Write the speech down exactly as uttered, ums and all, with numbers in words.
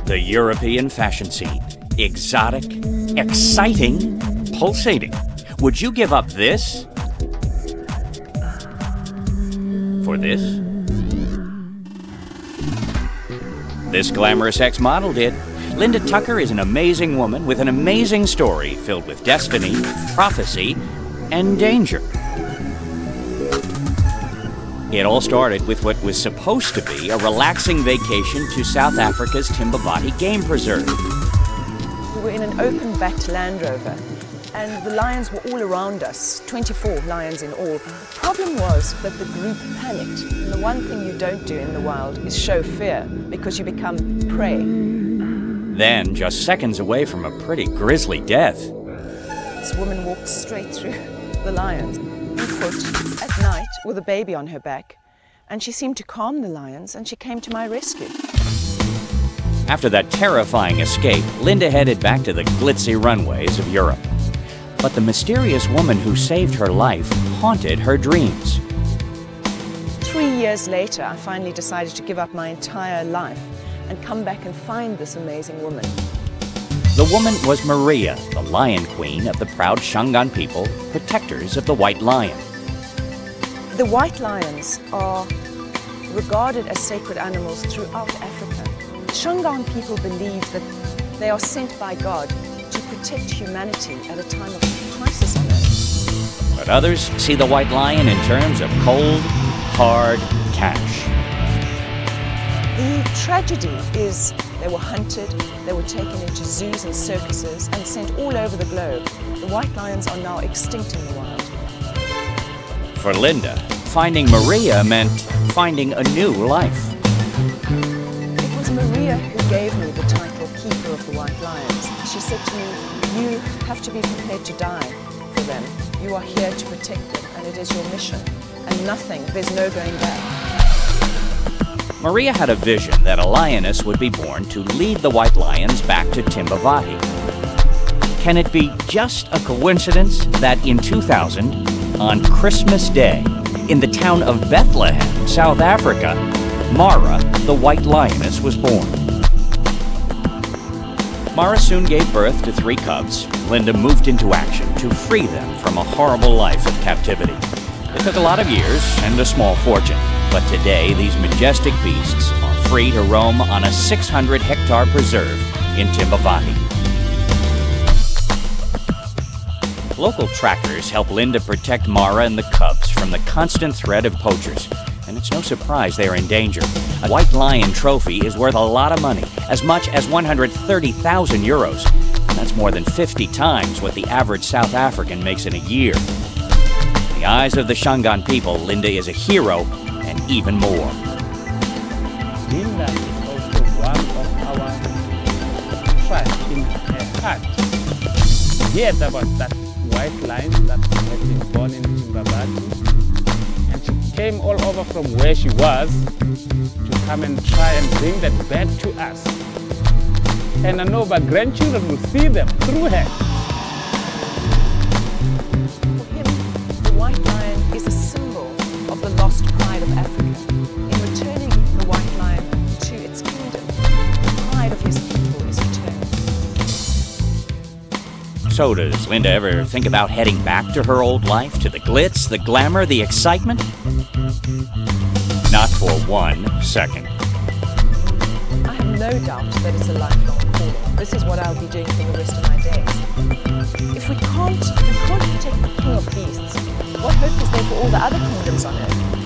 The European fashion scene. Exotic, exciting, pulsating. Would you give up this for this? This glamorous ex-model did. Linda Tucker is an amazing woman with an amazing story filled with destiny, prophecy, and danger. It all started with what was supposed to be a relaxing vacation to South Africa's Timbavati Game Preserve. We were in an open-backed Land Rover, and the lions were all around us, twenty-four lions in all. The problem was that the group panicked, and the one thing you don't do in the wild is show fear, because you become prey. Then, just seconds away from a pretty grisly death, This woman walked straight through the lions, on foot, at night, with a baby on her back, and she seemed to calm the lions, and she came to my rescue. after that terrifying escape, Linda headed back to the glitzy runways of Europe. But the mysterious woman who saved her life haunted her dreams. Three years later, I finally decided to give up my entire life and come back and find this amazing woman. The woman was Maria, the Lion Queen of the proud Shangaan people, protectors of the white lion. The white lions are regarded as sacred animals throughout Africa. Shangaan people believe that they are sent by God to protect humanity at a time of crisis on Earth. But others see the white lion in terms of cold, hard cash. The tragedy is they were hunted, they were taken into zoos and circuses and sent all over the globe. The white lions are now extinct in the wild. For Linda, finding Maria meant finding a new life. It was Maria who gave me the title Keeper of the White Lions. She said to me, you have to be prepared to die for them. You are here to protect them, and it is your mission. And nothing, there's no going back. Maria had a vision that a lioness would be born to lead the white lions back to Timbavati. Can it be just a coincidence that in two thousand, on Christmas Day, in the town of Bethlehem, South Africa, Mara, the white lioness, was born? Mara soon gave birth to three cubs. Linda moved into action to free them from a horrible life of captivity. It took a lot of years and a small fortune, but today these majestic beasts are free to roam on a six hundred hectare preserve in Timbavati. Local trackers help Linda protect Mara and the cubs from the constant threat of poachers, and it's no surprise they are in danger. A white lion trophy is worth a lot of money, as much as one hundred thirty thousand euros. That's more than fifty times what the average South African makes in a year. In the eyes of the Shangaan people, Linda is a hero and even more. Linda is also one of our trust in her heart. She heard about that white lion that had been born in Timbavati, and she came all over from where she was to come and try and bring that back to us. And I know my grandchildren will see them through her. For him, the white lion is a symbol of the lost pride of Africa. In returning the white lion to its kingdom, the pride of his people is returned. So does Linda ever think about heading back to her old life, to the glitz, the glamour, the excitement? Not for one second. I have no doubt that it's a lifelong calling. This is what I'll be doing for the rest of my days. If we can't, if we can't protect the king of beasts, what hope is there for all the other kingdoms on earth?